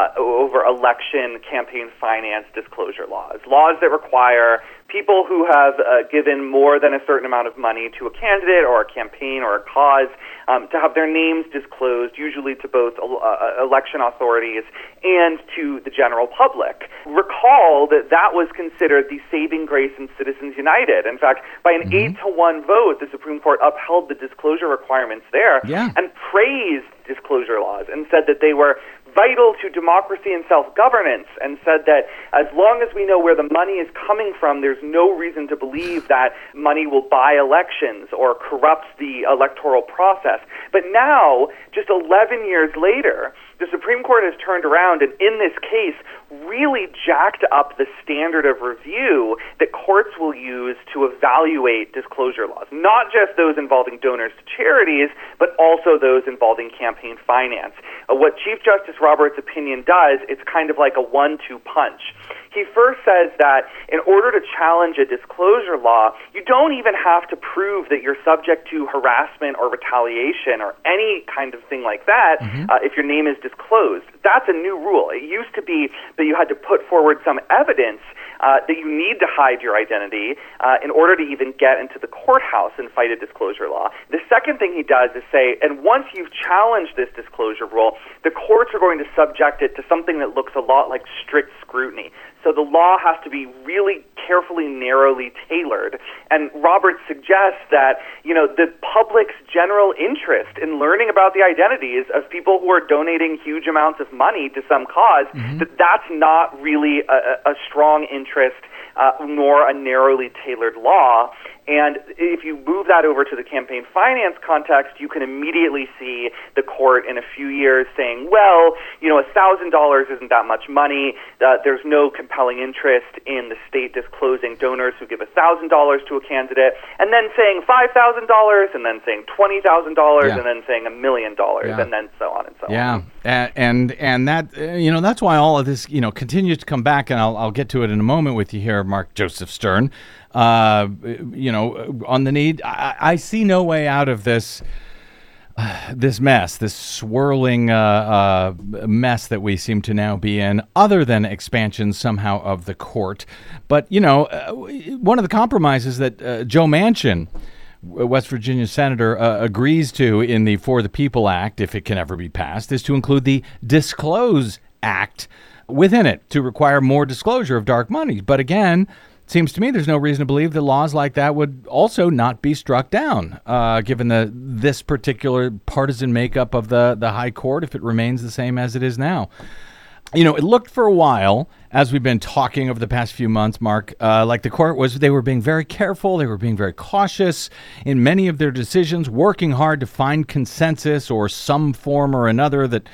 election campaign finance disclosure laws that require people who have given more than a certain amount of money to a candidate or a campaign or a cause to have their names disclosed, usually to both election authorities and to the general public. Recall that was considered the saving grace in Citizens United. In fact, by an 8-1 vote, the Supreme Court upheld the disclosure requirements there and praised disclosure laws and said that they were vital to democracy and self-governance, and said that as long as we know where the money is coming from, there's no reason to believe that money will buy elections or corrupts the electoral process. But now, just 11 years later, the Supreme Court has turned around and, in this case, really jacked up the standard of review that courts will use to evaluate disclosure laws, not just those involving donors to charities, but also those involving campaign finance. What Chief Justice Roberts' opinion does, it's kind of like a 1-2 punch. He first says that in order to challenge a disclosure law, you don't even have to prove that you're subject to harassment or retaliation or any kind of thing like that if your name is disclosed. That's a new rule. It used to be that you had to put forward some evidence that you need to hide your identity in order to even get into the courthouse and fight a disclosure law. The second thing he does is say, and once you've challenged this disclosure rule, the courts are going to subject it to something that looks a lot like strict scrutiny. So the law has to be really carefully, narrowly tailored. And Roberts suggests that, the public's general interest in learning about the identities of people who are donating huge amounts of money to some cause, that's not really a strong interest nor a narrowly tailored law. And if you move that over to the campaign finance context, you can immediately see the court in a few years saying, well, $1,000 isn't that much money. There's no compelling interest in the state disclosing donors who give $1,000 to a candidate, and then saying $5,000, and then saying $20,000, and then saying $1 million, and then so on and so on. And that, that's why all of this, continues to come back, and I'll get to it in a moment with you here, Mark Joseph Stern. on the need. I see no way out of this mess, this swirling mess that we seem to now be in, other than expansion somehow of the court. But, one of the compromises that Joe Manchin, West Virginia senator, agrees to in the For the People Act, if it can ever be passed, is to include the Disclose Act within it to require more disclosure of dark money. But again, it seems to me there's no reason to believe that laws like that would also not be struck down, given this particular partisan makeup of the High Court, if it remains the same as it is now. It looked for a while, as we've been talking over the past few months, Mark, like the court they were being very careful, they were being very cautious in many of their decisions, working hard to find consensus or some form or another that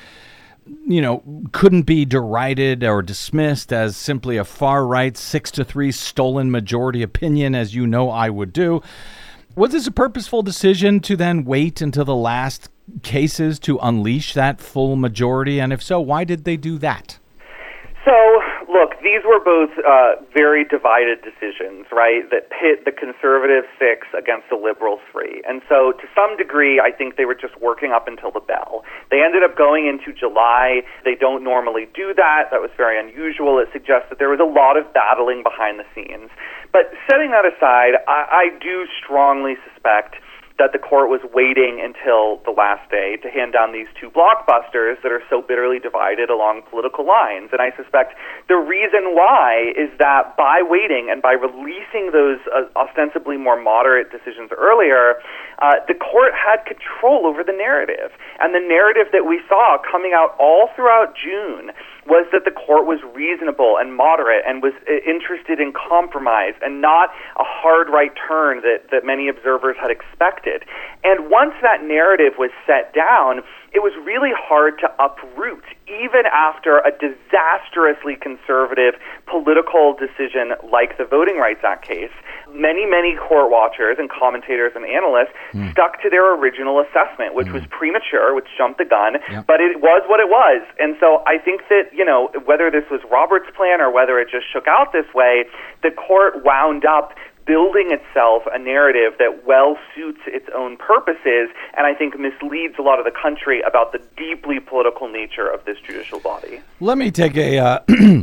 couldn't be derided or dismissed as simply a far-right 6-3 stolen majority opinion, as I would do. Was this a purposeful decision to then wait until the last cases to unleash that full majority? And if so, why did they do that? So, look, these were both very divided decisions, right, that pit the conservative 6 against the liberal 3. And so, to some degree, I think they were just working up until the bell. They ended up going into July. They don't normally do that. That was very unusual. It suggests that there was a lot of battling behind the scenes. But setting that aside, I do strongly suspect that the court was waiting until the last day to hand down these two blockbusters that are so bitterly divided along political lines. And I suspect the reason why is that by waiting and by releasing those ostensibly more moderate decisions earlier, the court had control over the narrative. And the narrative that we saw coming out all throughout June was that the court was reasonable and moderate and was interested in compromise and not a hard right turn that many observers had expected. And once that narrative was set down, it was really hard to uproot, even after a disastrously conservative political decision like the Voting Rights Act case. Many, many court watchers and commentators and analysts stuck to their original assessment, which was premature, which jumped the gun, but it was what it was. And so I think that, whether this was Robert's plan or whether it just shook out this way, the court wound up building itself a narrative that well suits its own purposes, and I think misleads a lot of the country about the deeply political nature of this judicial body. Let me take a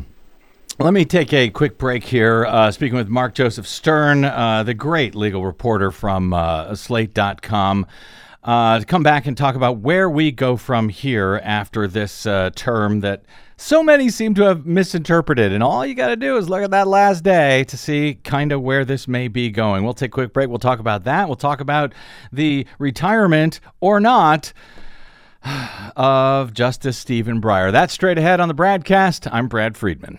quick break here. Speaking with Mark Joseph Stern, the great legal reporter from Slate.com, to come back and talk about where we go from here after this term that so many seem to have misinterpreted. And all you got to do is look at that last day to see kind of where this may be going. We'll take a quick break. We'll talk about that. We'll talk about the retirement or not of Justice Stephen Breyer. That's straight ahead on the Bradcast. I'm Brad Friedman.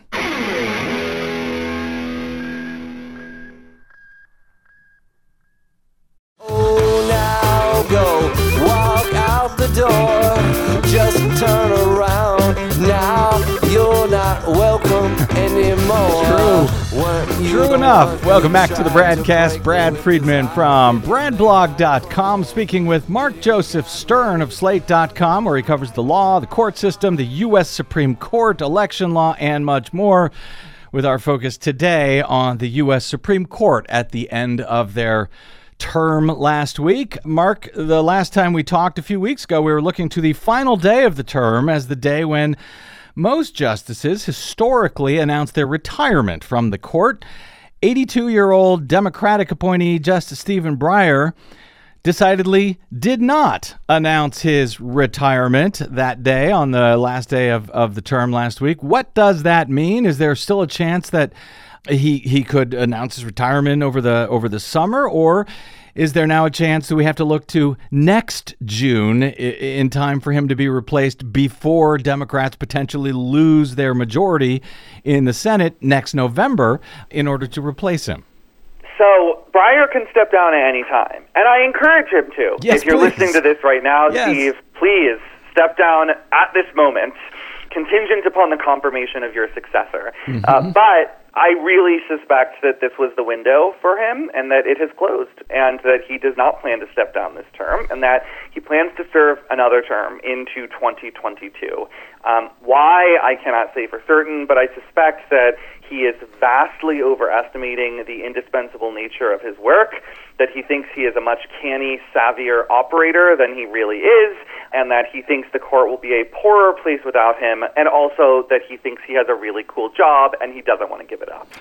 Oh, now go walk out the door. Just turn around. Now you're not welcome anymore. True enough. Welcome back to the Bradcast. Brad Friedman from BradBlog.com, speaking with Mark Joseph Stern of Slate.com, where he covers the law, the court system, the U.S. Supreme Court, election law, and much more, with our focus today on the U.S. Supreme Court at the end of their term last week. Mark, the last time we talked a few weeks ago, we were looking to the final day of the term as the day when most justices historically announced their retirement from the court. 82-year-old Democratic appointee Justice Stephen Breyer decidedly did not announce his retirement that day on the last day of the term last week. What does that mean? Is there still a chance that he could announce his retirement over the summer, or is there now a chance that we have to look to next June in time for him to be replaced before Democrats potentially lose their majority in the Senate next November in order to replace him? So Breyer can step down at any time, and I encourage him to. Yes, if you're please. listening to this right now, Yes. Steve, please step down at this moment, contingent upon the confirmation of your successor. But I really suspect that this was the window for him and that it has closed and that he does not plan to step down this term and that he plans to serve another term into 2022. Why, I cannot say for certain, but I suspect that he is vastly overestimating the indispensable nature of his work, that he thinks he is a much canny, savvier operator than he really is, and that he thinks the court will be a poorer place without him, and also that he thinks he has a really cool job and he doesn't want to give it up.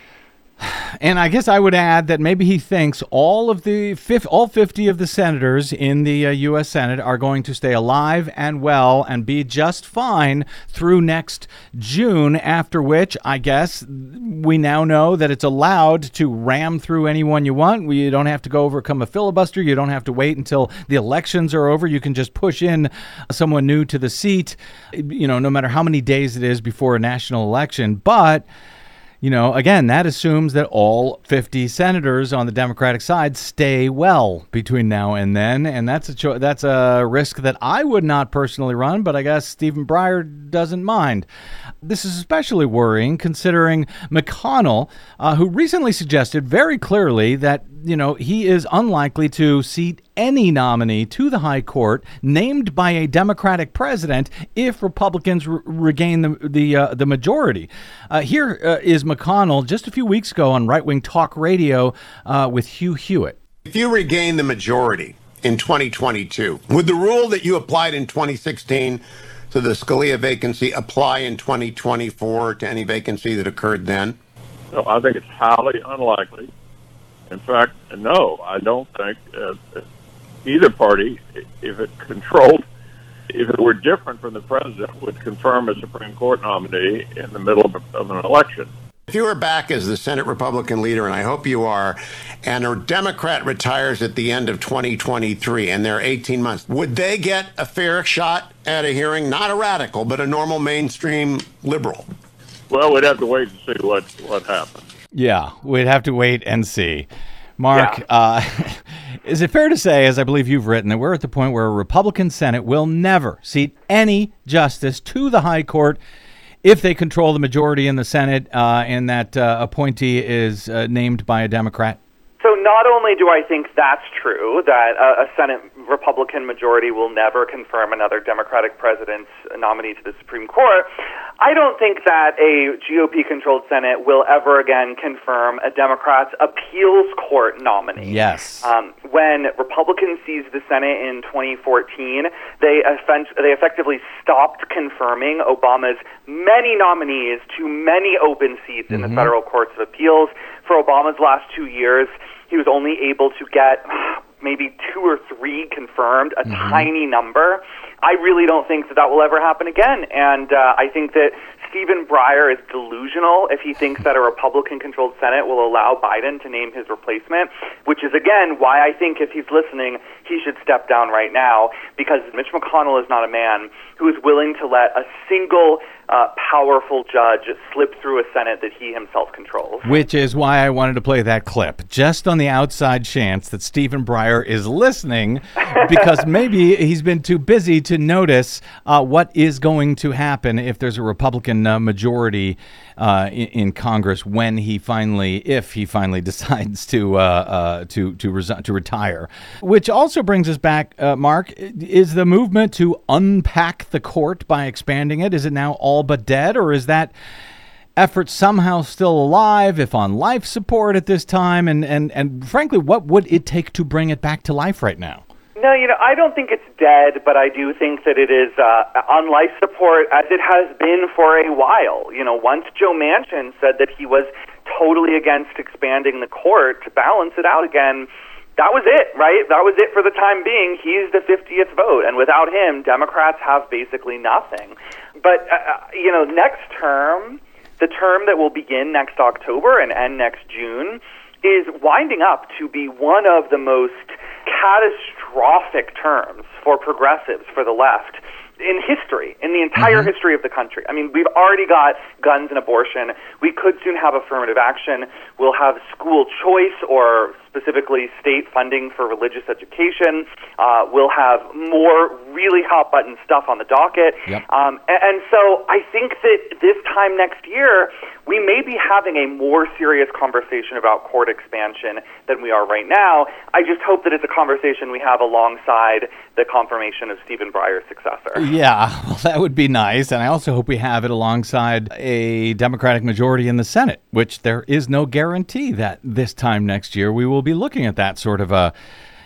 And I guess I would add that maybe he thinks all 50 of the senators in the U.S. Senate are going to stay alive and well and be just fine through next June, after which I guess we now know that it's allowed to ram through anyone you want. You don't have to go overcome a filibuster. You don't have to wait until the elections are over. You can just push in someone new to the seat, no matter how many days it is before a national election. But again, that assumes that all 50 senators on the Democratic side stay well between now and then, and that's a risk that I would not personally run, but I guess Stephen Breyer doesn't mind. This is especially worrying considering McConnell, who recently suggested very clearly that he is unlikely to seat any nominee to the high court named by a Democratic president if Republicans regain the majority. Here is McConnell just a few weeks ago on Right Wing Talk Radio with Hugh Hewitt. If you regain the majority in 2022, would the rule that you applied in 2016 to the Scalia vacancy apply in 2024 to any vacancy that occurred then? No, I think it's highly unlikely. In fact, no, I don't think either party, if it were different from the president, would confirm a Supreme Court nominee in the middle of an election. If you were back as the Senate Republican leader, and I hope you are, and a Democrat retires at the end of 2023, and they're 18 months, would they get a fair shot at a hearing? Not a radical, but a normal mainstream liberal? Well, we'd have to wait to see what happens. Yeah, we'd have to wait and see. Mark, is it fair to say, as I believe you've written, that we're at the point where a Republican Senate will never seat any justice to the high court if they control the majority in the Senate and that appointee is named by a Democrat? So not only do I think that's true, that a Senate Republican majority will never confirm another Democratic president's nominee to the Supreme Court, I don't think that a GOP-controlled Senate will ever again confirm a Democrat's appeals court nominee. Yes. When Republicans seized the Senate in 2014, they effectively stopped confirming Obama's many nominees to many open seats in the federal courts of appeals. For Obama's last 2 years, he was only able to get maybe 2 or 3 confirmed, a tiny number. I really don't think that will ever happen again. And I think that Stephen Breyer is delusional if he thinks that a Republican-controlled Senate will allow Biden to name his replacement, which is, again, why I think if he's listening, he should step down right now, because Mitch McConnell is not a man who is willing to let a single powerful judge slip through a Senate that he himself controls. Which is why I wanted to play that clip, just on the outside chance that Stephen Breyer is listening, because maybe he's been too busy to notice what is going to happen if there's a Republican majority in Congress if he finally decides to retire. Which also brings us back, Mark, is the movement to unpack the court by expanding it, is it now all but dead, or is that effort somehow still alive, if on life support at this time? And frankly, what would it take to bring it back to life right now? No, I don't think it's dead, but I do think that it is on life support as it has been for a while. Once Joe Manchin said that he was totally against expanding the court to balance it out again, that was it, right? That was it for the time being. He's the 50th vote, and without him, Democrats have basically nothing. But, next term, the term that will begin next October and end next June, is winding up to be one of the most catastrophic terms for progressives, for the left, in history, in the entire history of the country. I mean, we've already got guns and abortion. We could soon have affirmative action. We'll have school choice, or specifically state funding for religious education. We'll have more really hot-button stuff on the docket. Yep. And so I think that this time next year, we may be having a more serious conversation about court expansion than we are right now. I just hope that it's a conversation we have alongside the confirmation of Stephen Breyer's successor. Yeah, well, that would be nice. And I also hope we have it alongside a Democratic majority in the Senate, which there is no guarantee that this time next year we will be looking at that sort of a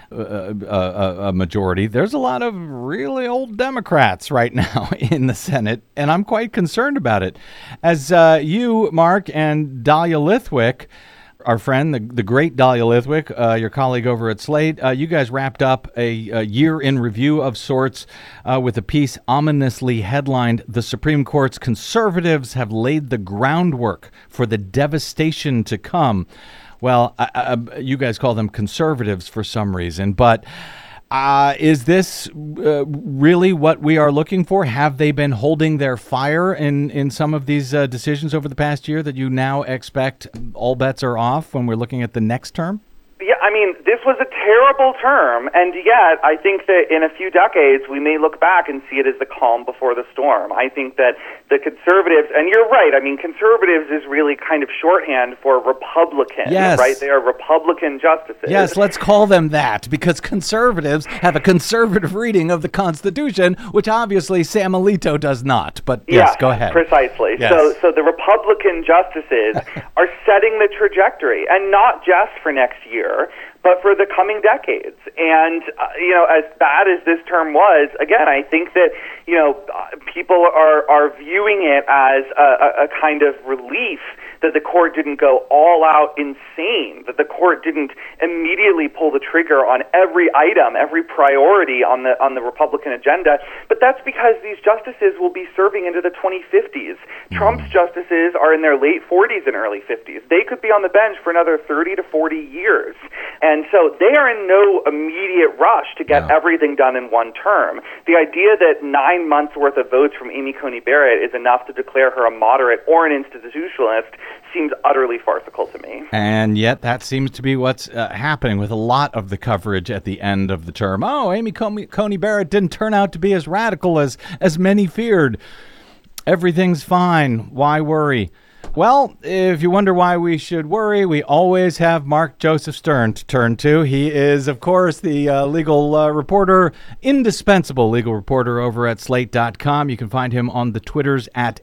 majority. There's a lot of really old Democrats right now in the Senate, and I'm quite concerned about it. As you, Mark, and Dahlia Lithwick, our friend, the great Dahlia Lithwick, your colleague over at Slate, you guys wrapped up a year in review of sorts with a piece ominously headlined, "The Supreme Court's Conservatives Have Laid the Groundwork for the Devastation to Come." Well, you guys call them conservatives for some reason, but is this really what we are looking for? Have they been holding their fire in some of these decisions over the past year that you now expect all bets are off when we're looking at the next term? Yeah, I mean, this was a terrible term, and yet I think that in a few decades we may look back and see it as the calm before the storm. I think that the conservatives, and you're right, I mean, conservatives is really kind of shorthand for Republicans, yes. Right? They are Republican justices. Yes, let's call them that, because conservatives have a conservative reading of the Constitution, which obviously Sam Alito does not. But yes, go ahead. Precisely. Yes. So the Republican justices are setting the trajectory, and not just for next year, but for the coming decades. And, as bad as this term was, again, I think that, people are viewing it as a kind of relief that the court didn't go all out insane, that the court didn't immediately pull the trigger on every item, every priority on the Republican agenda. But that's because these justices will be serving into the 2050s. Trump's justices are in their late 40s and early 50s. They could be on the bench for another 30 to 40 years. And so they are in no immediate rush to get everything done in one term. The idea that 9 months' worth of votes from Amy Coney Barrett is enough to declare her a moderate or an institutionalist seems utterly farcical to me. And yet that seems to be what's happening with a lot of the coverage at the end of the term. Oh, Amy Coney Barrett didn't turn out to be as radical as many feared. Everything's fine. Why worry? Well, if you wonder why we should worry, we always have Mark Joseph Stern to turn to. He is, of course, the legal reporter, indispensable legal reporter over at Slate.com. You can find him on the Twitters at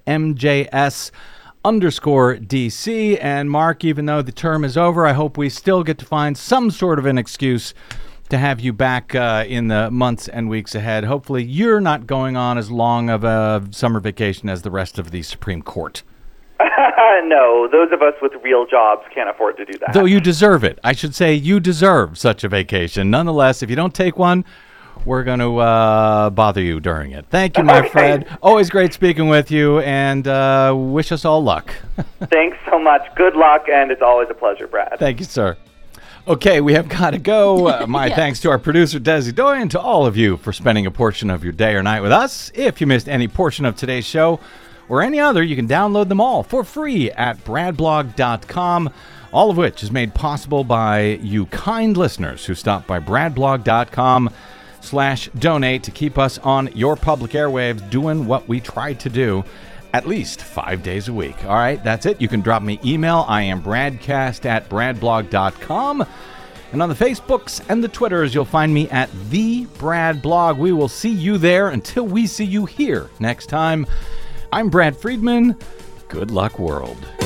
MJS_DC. And Mark, even though the term is over, I hope we still get to find some sort of an excuse to have you back in the months and weeks ahead. Hopefully you're not going on as long of a summer vacation as the rest of the Supreme Court. No, those of us with real jobs can't afford to do that. Though you deserve it. I should say you deserve such a vacation. Nonetheless, if you don't take one, we're going to bother you during it. Thank you, my friend. Always great speaking with you, and wish us all luck. Thanks so much. Good luck, and it's always a pleasure, Brad. Thank you, sir. Okay, we have got to go. My thanks to our producer, Desi Doy, and to all of you for spending a portion of your day or night with us. If you missed any portion of today's show or any other, you can download them all for free at bradblog.com, all of which is made possible by you kind listeners who stop by bradblog.com/donate to keep us on your public airwaves doing what we try to do at least 5 days a week. All right, that's it. You can drop me email. I am bradcast@bradblog.com. And on the Facebooks and the Twitters, you'll find me at The Brad Blog. We will see you there until we see you here next time. I'm Brad Friedman. Good luck, world.